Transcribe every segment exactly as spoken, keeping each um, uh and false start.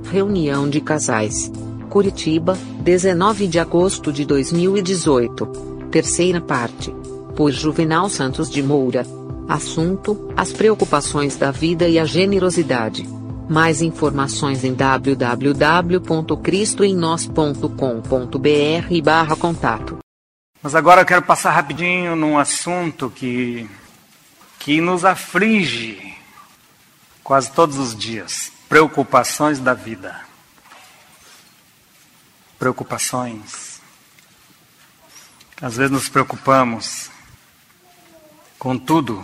Reunião de casais. Curitiba, dezenove de agosto de dois mil e dezoito. Terceira parte. Por Juvenal Santos de Moura. Assunto: as preocupações da vida e a generosidade. Mais informações em w w w ponto cristo em nós ponto com ponto b r barra contato. Mas agora eu quero passar rapidinho num assunto que, que nos aflige quase todos os dias. Preocupações da vida. Preocupações. Às vezes nos preocupamos com tudo.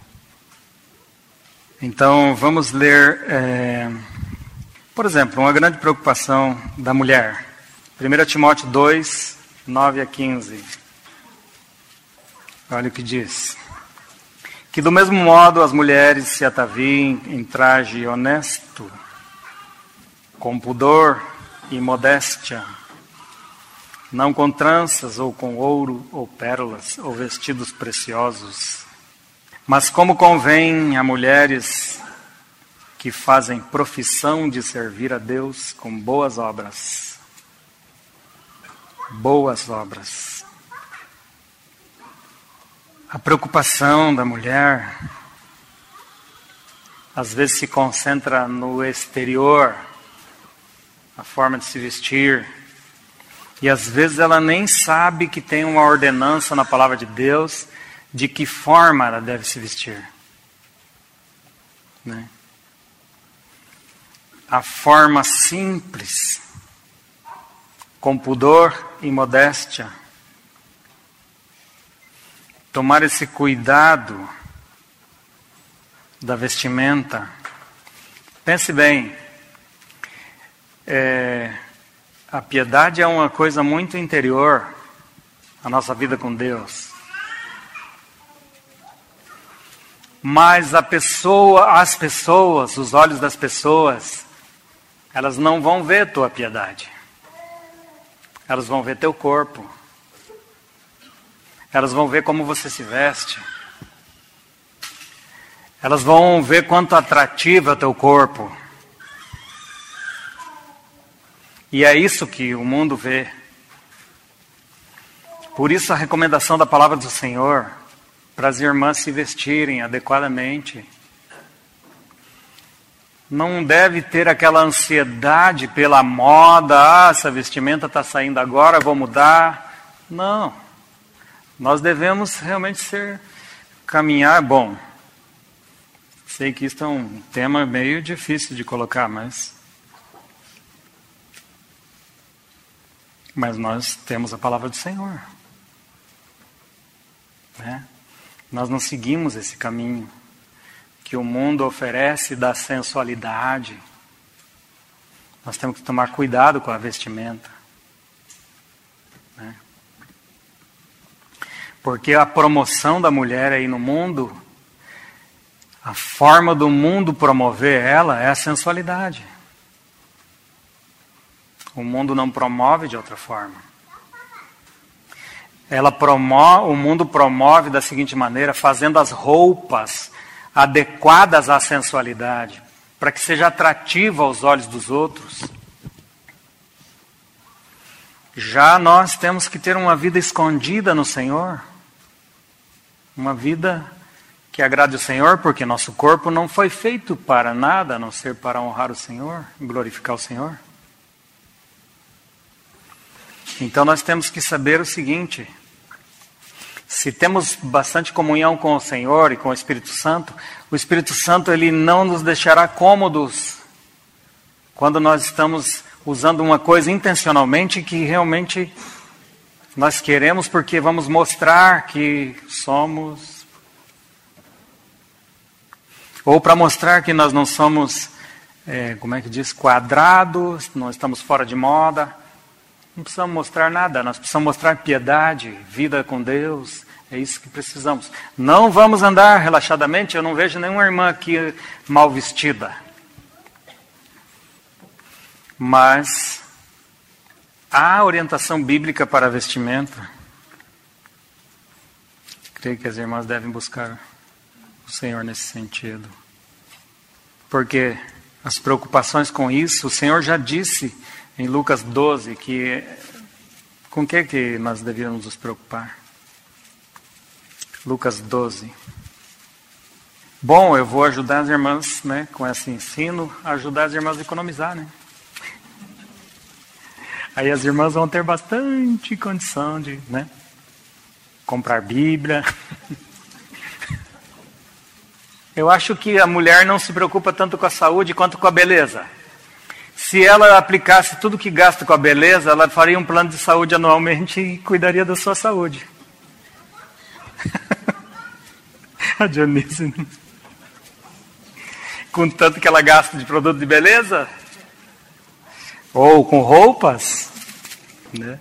Então vamos ler, é, por exemplo, uma grande preocupação da mulher. primeiro Timóteo dois, nove a quinze. Olha o que diz. Que do mesmo modo as mulheres se ataviem em traje honesto, com pudor e modéstia, não com tranças ou com ouro ou pérolas ou vestidos preciosos, mas como convém a mulheres que fazem profissão de servir a Deus com boas obras. Boas obras. A preocupação da mulher às vezes se concentra no exterior, a forma de se vestir, e às vezes ela nem sabe que tem uma ordenança na palavra de Deus de que forma ela deve se vestir. Né? A forma simples, com pudor e modéstia. Tomar esse cuidado da vestimenta. Pense bem, é, a piedade é uma coisa muito interior, a nossa vida com Deus. Mas a pessoa, as pessoas, os olhos das pessoas, elas não vão ver tua piedade. Elas vão ver teu corpo. Elas vão ver como você se veste. Elas vão ver quanto atrativo é o teu corpo. E é isso que o mundo vê. Por isso a recomendação da palavra do Senhor para as irmãs se vestirem adequadamente. Não deve ter aquela ansiedade pela moda. Ah, essa vestimenta está saindo agora, vou mudar. Não. Nós devemos realmente ser, caminhar, bom. Sei que isso é um tema meio difícil de colocar, mas... Mas nós temos a palavra do Senhor. Né? Nós não seguimos esse caminho que o mundo oferece da sensualidade. Nós temos que tomar cuidado com a vestimenta. Né? Porque a promoção da mulher aí no mundo, a forma do mundo promover ela é a sensualidade. O mundo não promove de outra forma. Ela promove, o mundo promove da seguinte maneira, fazendo as roupas adequadas à sensualidade, para que seja atrativa aos olhos dos outros. Já nós temos que ter uma vida escondida no Senhor, uma vida que agrade o Senhor, porque nosso corpo não foi feito para nada, a não ser para honrar o Senhor, glorificar o Senhor. Então nós temos que saber o seguinte: se temos bastante comunhão com o Senhor e com o Espírito Santo, o Espírito Santo ele não nos deixará cômodos quando nós estamos usando uma coisa intencionalmente que realmente nós queremos, porque vamos mostrar que somos, ou para mostrar que nós não somos, é, como é que diz, quadrados, não estamos fora de moda. Não precisamos mostrar nada, nós precisamos mostrar piedade, vida com Deus, é isso que precisamos. Não vamos andar relaxadamente, eu não vejo nenhuma irmã aqui mal vestida. Mas há orientação bíblica para a vestimenta. Creio que as irmãs devem buscar o Senhor nesse sentido. Porque as preocupações com isso. O Senhor já disse em Lucas doze que com o que, que nós devíamos nos preocupar. Lucas doze. Bom, eu vou ajudar as irmãs, né, com esse ensino, ajudar as irmãs a economizar, né? Aí as irmãs vão ter bastante condição de, né, comprar Bíblia. Eu acho que a mulher não se preocupa tanto com a saúde quanto com a beleza. Se ela aplicasse tudo que gasta com a beleza, ela faria um plano de saúde anualmente e cuidaria da sua saúde. A Dionísio. Com tanto que ela gasta de produto de beleza? Ou com roupas? Né?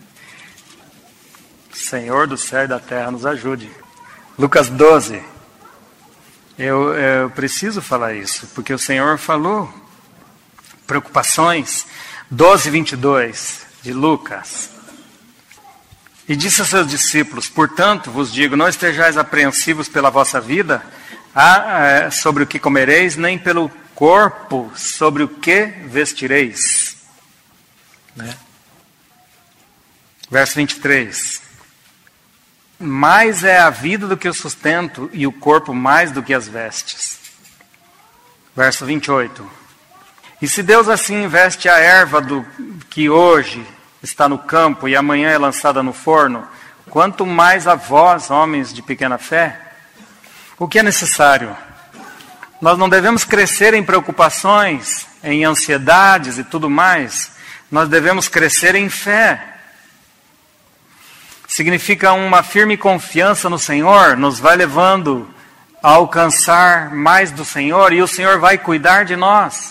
Senhor do céu e da terra, nos ajude. Lucas doze. Eu, eu preciso falar isso, porque o Senhor falou. Preocupações. doze, vinte e dois, de Lucas. E disse aos seus discípulos: portanto, vos digo, não estejais apreensivos pela vossa vida, a, a, sobre o que comereis, nem pelo corpo, sobre o que vestireis. Né? Verso vinte e três. Mais é a vida do que o sustento, e o corpo mais do que as vestes. Verso vinte e oito. E se Deus assim investe a erva do, que hoje está no campo e amanhã é lançada no forno, quanto mais a vós, homens de pequena fé? O que é necessário? Nós não devemos crescer em preocupações, em ansiedades e tudo mais. Nós devemos crescer em fé. Significa uma firme confiança no Senhor, nos vai levando a alcançar mais do Senhor, e o Senhor vai cuidar de nós.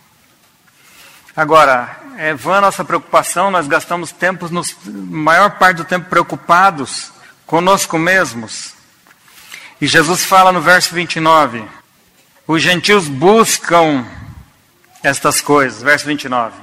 Agora, é vã a nossa preocupação, nós gastamos tempos, nos, maior parte do tempo preocupados conosco mesmos. E Jesus fala no verso vinte e nove, os gentios buscam estas coisas, verso vinte e nove.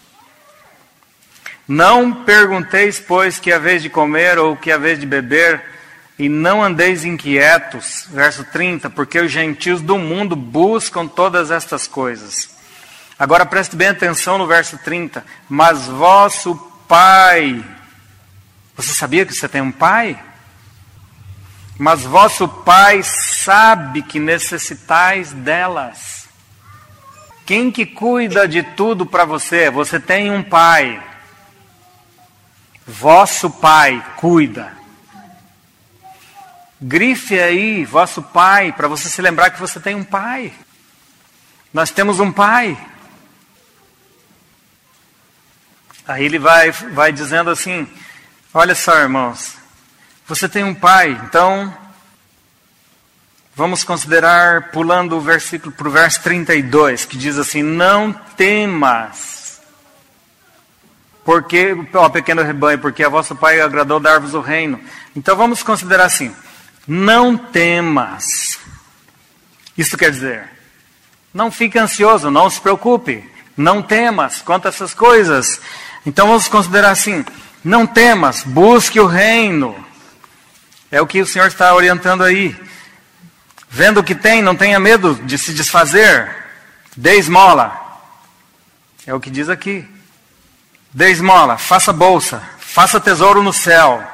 Não pergunteis, pois, que haveis de comer ou que haveis de beber, e não andeis inquietos, verso trinta, porque os gentios do mundo buscam todas estas coisas. Agora preste bem atenção no verso trinta. Mas vosso Pai, você sabia que você tem um Pai? Mas vosso Pai sabe que necessitais delas. Quem que cuida de tudo para você? Você tem um Pai. Vosso Pai cuida. Grife aí, vosso Pai, para você se lembrar que você tem um Pai. Nós temos um Pai. Aí ele vai, vai dizendo assim, olha só, irmãos, você tem um Pai, então vamos considerar, pulando o versículo para o verso trinta e dois, que diz assim, não temas, porque, ó pequeno rebanho, porque a vosso Pai agradou dar-vos o reino. Então vamos considerar assim, não temas. Isso quer dizer, não fique ansioso, não se preocupe, não temas quanto a essas coisas. Então vamos considerar assim, não temas, busque o reino. É o que o Senhor está orientando aí. Vendo o que tem, não tenha medo de se desfazer. Dê esmola. É o que diz aqui. Dê esmola, faça bolsa, faça tesouro no céu.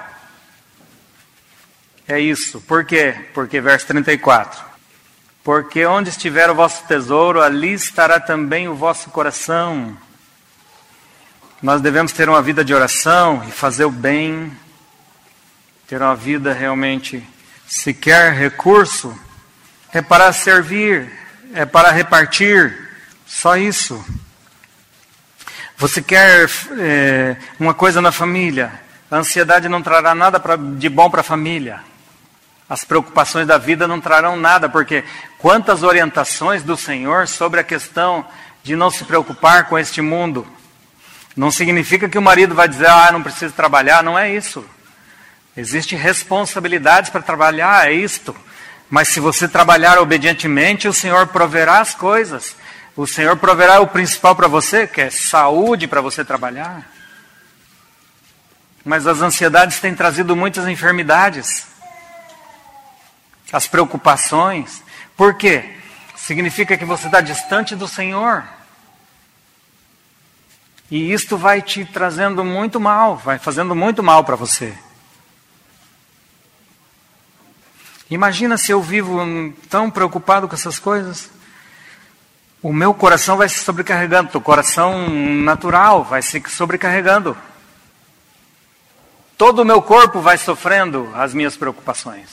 É isso. Por quê? Porque verso trinta e quatro. Porque onde estiver o vosso tesouro, ali estará também o vosso coração. Nós devemos ter uma vida de oração e fazer o bem. Ter uma vida realmente, se quer recurso, é para servir, é para repartir. Só isso. Você quer é, uma coisa na família, a ansiedade não trará nada pra, de bom para a família. As preocupações da vida não trarão nada, porque quantas orientações do Senhor sobre a questão de não se preocupar com este mundo. Não significa que o marido vai dizer, ah, não preciso trabalhar, não é isso. Existem responsabilidades para trabalhar, é isto. Mas se você trabalhar obedientemente, o Senhor proverá as coisas. O Senhor proverá o principal para você, que é saúde para você trabalhar. Mas as ansiedades têm trazido muitas enfermidades. As preocupações. Por quê? Significa que você está distante do Senhor. E isto vai te trazendo muito mal, vai fazendo muito mal para você. Imagina se eu vivo tão preocupado com essas coisas. O meu coração vai se sobrecarregando, o coração natural vai se sobrecarregando. Todo o meu corpo vai sofrendo as minhas preocupações.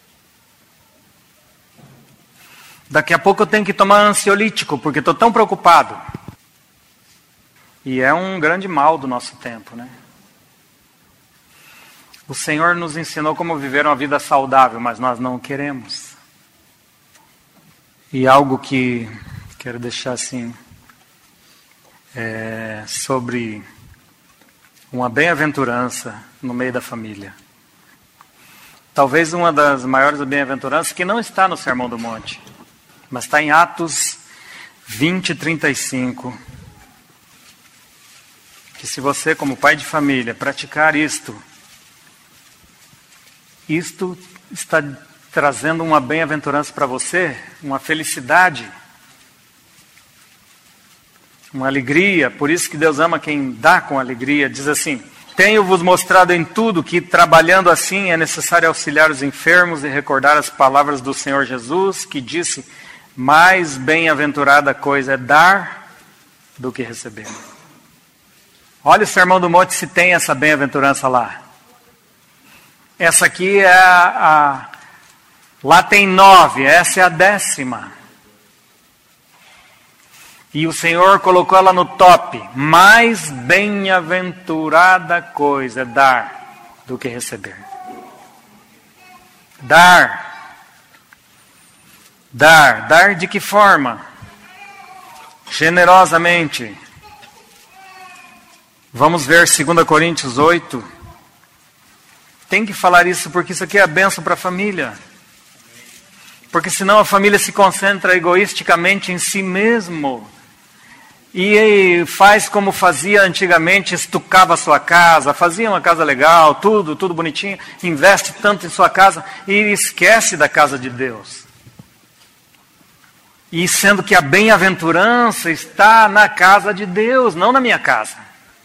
Daqui a pouco eu tenho que tomar ansiolítico, porque estou tão preocupado. E é um grande mal do nosso tempo, né? O Senhor nos ensinou como viver uma vida saudável, mas nós não queremos. E algo que quero deixar assim, é sobre uma bem-aventurança no meio da família. Talvez uma das maiores bem-aventuranças que não está no Sermão do Monte, mas está em Atos vinte, trinta e cinco. Que se você, como pai de família, praticar isto, isto está trazendo uma bem-aventurança para você, uma felicidade, uma alegria. Por isso que Deus ama quem dá com alegria. Diz assim: tenho-vos mostrado em tudo que, trabalhando assim, é necessário auxiliar os enfermos e recordar as palavras do Senhor Jesus, que disse: mais bem-aventurada coisa é dar do que receber. Olha o Sermão do Monte, se tem essa bem-aventurança lá. Essa aqui é a, a... Lá tem nove, essa é a décima. E o Senhor colocou ela no top. Mais bem-aventurada coisa é dar do que receber. Dar. Dar. Dar de que forma? Generosamente. Vamos ver dois Coríntios oito. Tem que falar isso porque isso aqui é a bênção para a família. Porque senão a família se concentra egoisticamente em si mesmo. E faz como fazia antigamente, estucava a sua casa, fazia uma casa legal, tudo, tudo bonitinho, investe tanto em sua casa e esquece da casa de Deus. E sendo que a bem-aventurança está na casa de Deus, não na minha casa.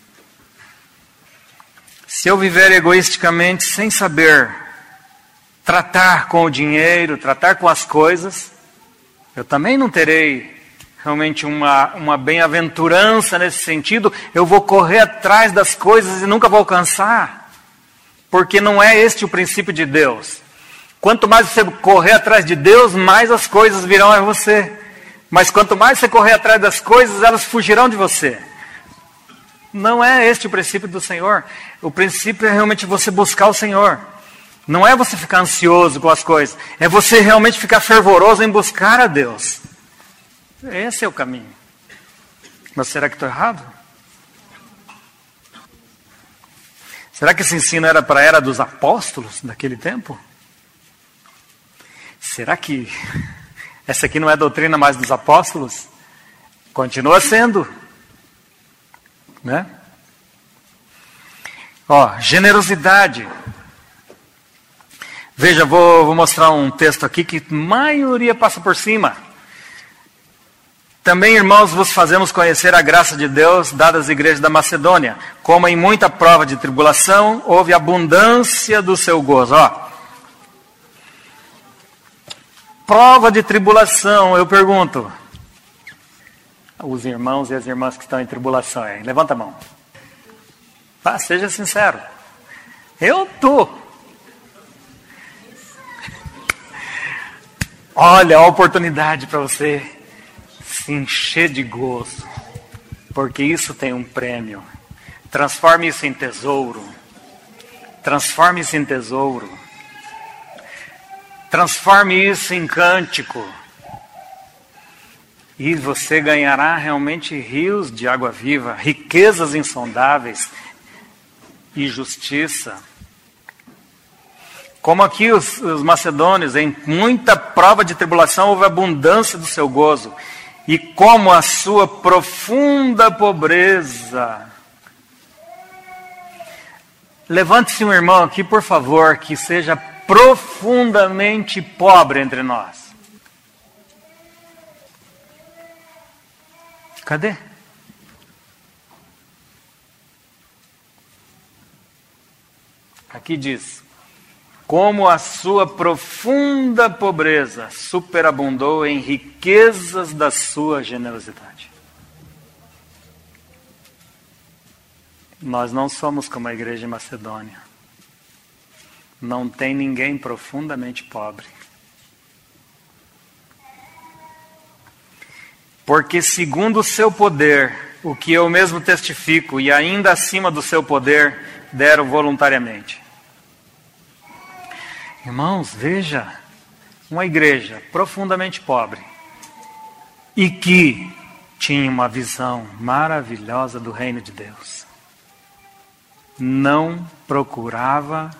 Se eu viver egoisticamente, sem saber tratar com o dinheiro, tratar com as coisas, eu também não terei realmente uma, uma bem-aventurança nesse sentido. Eu vou correr atrás das coisas e nunca vou alcançar. Porque não é este o princípio de Deus. Quanto mais você correr atrás de Deus, mais as coisas virão a você. Mas quanto mais você correr atrás das coisas, elas fugirão de você. Não é este o princípio do Senhor. O princípio é realmente você buscar o Senhor. Não é você ficar ansioso com as coisas. É você realmente ficar fervoroso em buscar a Deus. Esse é o caminho. Mas será que estou errado? Será que esse ensino era para a era dos apóstolos daquele tempo? Será que essa aqui não é a doutrina mais dos apóstolos? Continua sendo. Né? Ó, generosidade. Veja, vou, vou mostrar um texto aqui que a maioria passa por cima. Também, irmãos, vos fazemos conhecer a graça de Deus dada às igrejas da Macedônia. Como em muita prova de tribulação, houve abundância do seu gozo. Ó, prova de tribulação, eu pergunto. Os irmãos e as irmãs que estão em tribulação, hein? Levanta a mão. Ah, seja sincero. Eu estou. Olha a oportunidade para você se encher de gozo. Porque isso tem um prêmio. Transforme isso em tesouro. Transforme isso em tesouro. Transforme isso em cântico. E você ganhará realmente rios de água viva, riquezas insondáveis e justiça. Como aqui os, os macedônios, em muita prova de tribulação, houve abundância do seu gozo. E como a sua profunda pobreza. Levante-se um irmão aqui, por favor, que seja profundamente pobre entre nós. Cadê? Aqui diz: como a sua profunda pobreza superabundou em riquezas da sua generosidade. Nós não somos como a igreja de Macedônia. Não tem ninguém profundamente pobre. Porque segundo o seu poder, o que eu mesmo testifico, e ainda acima do seu poder, deram voluntariamente. Irmãos, veja, uma igreja profundamente pobre e que tinha uma visão maravilhosa do reino de Deus. Não procurava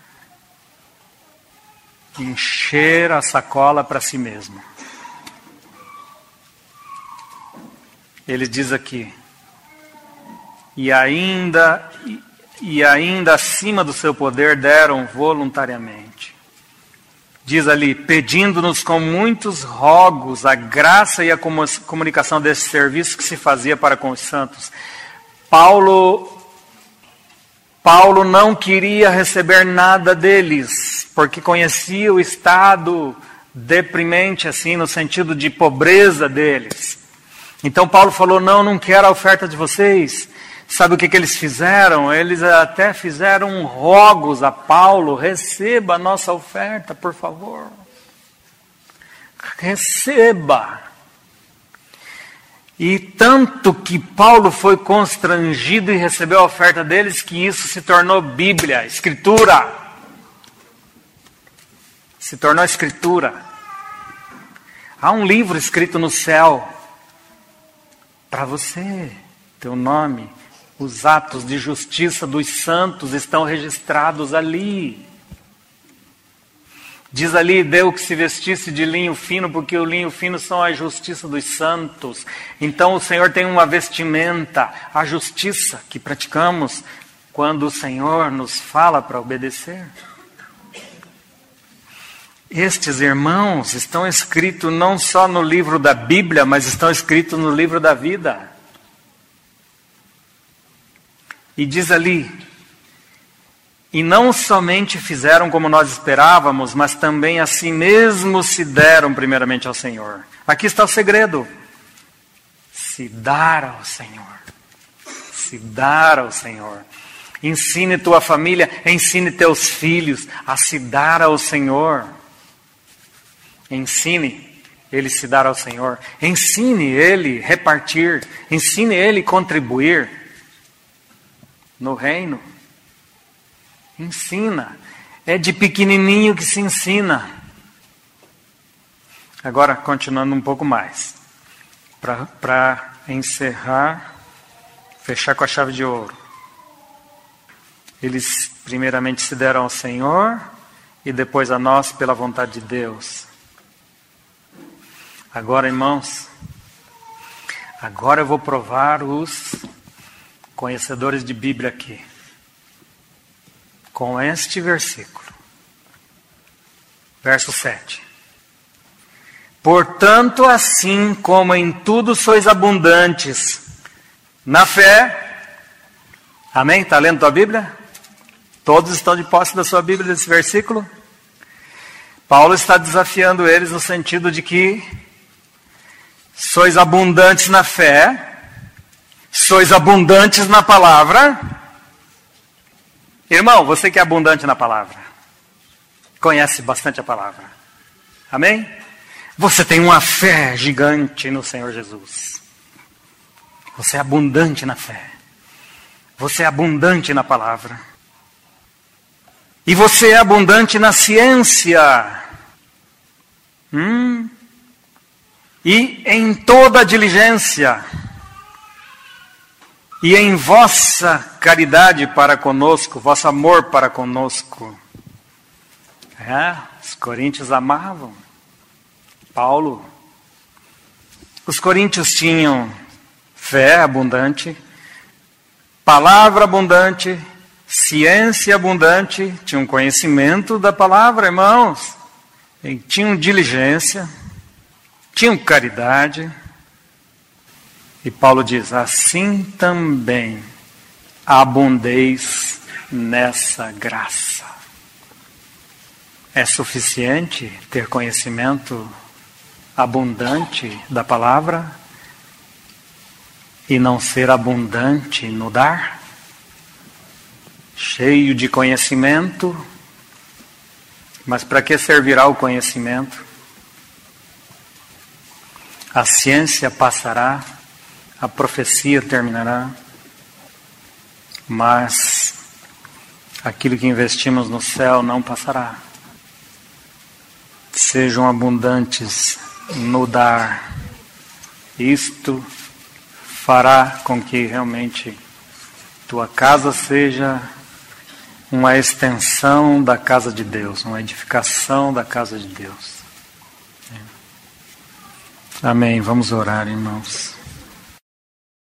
encher a sacola para si mesmo. Ele diz aqui: e ainda, e ainda acima do seu poder deram voluntariamente. Diz ali: pedindo-nos com muitos rogos a graça e a comunicação desse serviço que se fazia para com os santos. Paulo, Paulo não queria receber nada deles, porque conhecia o estado deprimente, assim, no sentido de pobreza deles. Então Paulo falou: não, não quero a oferta de vocês. Sabe o que, que eles fizeram? Eles até fizeram rogos a Paulo: receba a nossa oferta, por favor. Receba. E tanto que Paulo foi constrangido e recebeu a oferta deles, que isso se tornou Bíblia, Escritura. Se tornou Escritura. Há um livro escrito no céu para você, teu nome. Os atos de justiça dos santos estão registrados ali. Diz ali: deu que se vestisse de linho fino, porque o linho fino são a justiça dos santos. Então o Senhor tem uma vestimenta, a justiça que praticamos quando o Senhor nos fala para obedecer. Estes irmãos estão escritos não só no livro da Bíblia, mas estão escritos no livro da vida. E diz ali: e não somente fizeram como nós esperávamos, mas também a si mesmos se deram primeiramente ao Senhor. Aqui está o segredo: se dar ao Senhor. Se dar ao Senhor. Ensine tua família, ensine teus filhos a se dar ao Senhor. Ensine ele se dar ao Senhor. Ensine ele repartir. Ensine ele contribuir no reino. Ensina. É de pequenininho que se ensina. Agora, continuando um pouco mais. Para encerrar, fechar com a chave de ouro. Eles primeiramente se deram ao Senhor e depois a nós pela vontade de Deus. Agora, irmãos, agora eu vou provar os conhecedores de Bíblia aqui. Com este versículo. Verso sete. Portanto, assim como em tudo sois abundantes na fé. Amém? Está lendo tua Bíblia? Todos estão de posse da sua Bíblia desse versículo? Paulo está desafiando eles no sentido de que sois abundantes na fé, sois abundantes na palavra. Irmão, você que é abundante na palavra, conhece bastante a palavra. Amém? Você tem uma fé gigante no Senhor Jesus. Você é abundante na fé. Você é abundante na palavra. E você é abundante na ciência. Hum? E em toda a diligência. E em vossa caridade para conosco, vosso amor para conosco. É, os coríntios amavam Paulo. Os coríntios tinham fé abundante, palavra abundante, ciência abundante, tinham conhecimento da palavra, irmãos. E tinham diligência, tinham caridade. E Paulo diz: assim também abundeis nessa graça. É suficiente ter conhecimento abundante da palavra e não ser abundante no dar? Cheio de conhecimento, mas para que servirá o conhecimento? A ciência passará, a profecia terminará, mas aquilo que investimos no céu não passará. Sejam abundantes no dar. Isto fará com que realmente tua casa seja uma extensão da casa de Deus, uma edificação da casa de Deus. Amém. Vamos orar, irmãos.